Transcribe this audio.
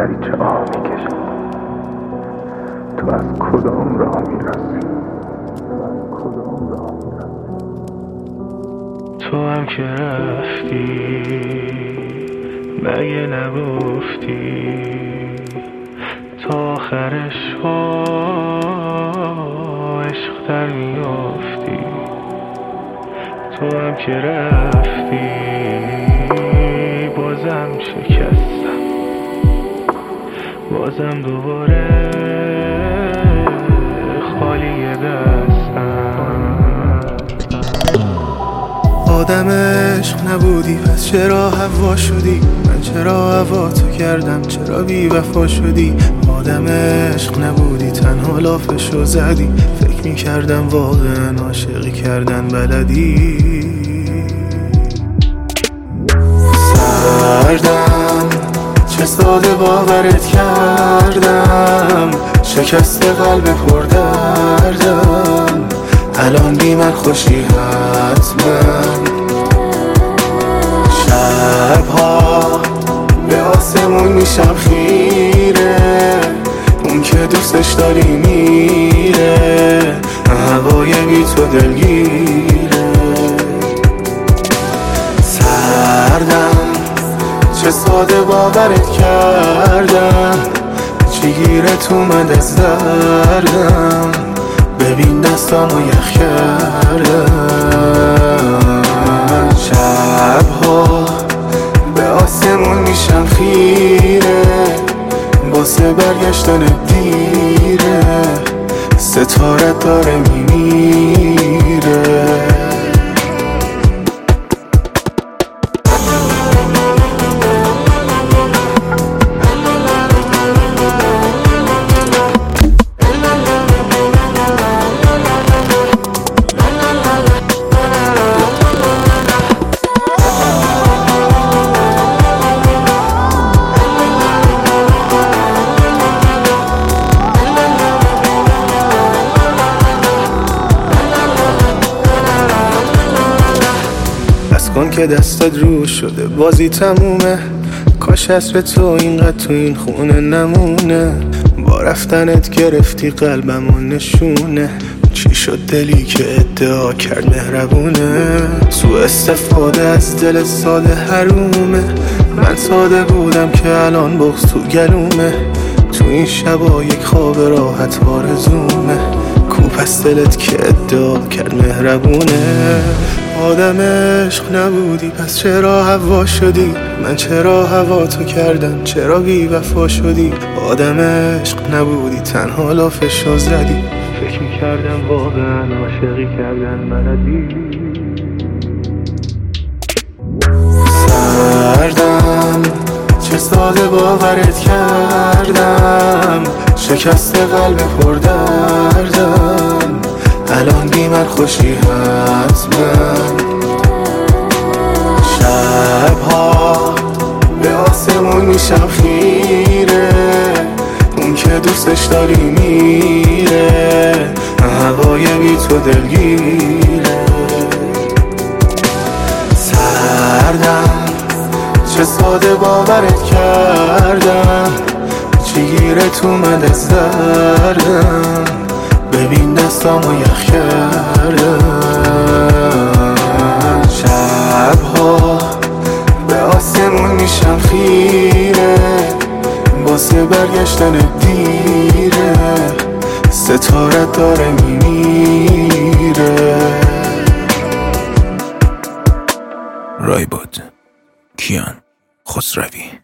دریچه آه میکشم. تو از کدام راه میرسی؟ تو هم که رفتی مگه نگفتی تا آخرش با عشق در میافتی؟ تو هم که رفتی بازم شکستم، بازم دوباره خالی دستم. آدم عشق نبودی پس چرا هوا شدی؟ من چرا هوا تو کردم؟ چرا بی وفا شدی؟ آدم عشق نبودی تنها لافشو زدی. فکر میکردم واقعا عاشقی کردن بلدی. سردم چه ساده باورت کردم، شکست قلب پر دردم. الان بی من خوشی حتما. شبها به آسمون میشم خیره، اون که دوستش داری میره، هوای بی تو دلگیره. سردم چه ساده باورت کردم، چیگیرت اومد از دردم. ببین دستامو یخ کردم. شبها به آسمون میشم خیره، واسه برگشتن دیره، ستارت داره میمیره. کن که دستت رو شده بازی تمومه، کاش عصر تو اینقدر تو این خونه نمونه. با رفتنت گرفتی قلبمو نشونه، چی شد دلی که ادعا کرد مهربونه؟ تو استفاده از دل ساده حرومه. من ساده بودم که الان بغض تو گلومه. تو این شبا یک خواب راحت آرزومه، کو پس دلت که ادعا کرد مهربونه. آدم عشق نبودی پس چرا هوا شدی؟ من چرا هوا تو کردم؟ چرا بی وفا شدی؟ آدم عشق نبودی تنها لافشو زدی. فکر میکردم واقعا عاشقی کردن بلدی. سردم چه ساده باورت کردم، شکست قلب پر دردم. الان بی من خوشی حتما. شبها به آسمون میشم خیره، اون که دوستش داری میره، هوای بی تو دلگیره. سردم چه ساده باورت کردم، چیگیرت اومد از دردم. ببین دستامو یخ کردم. شبها به آسمون میشم خیره، واسه برگشتن دیره، ستارت داره میمیره. رایبود کیان خسروی.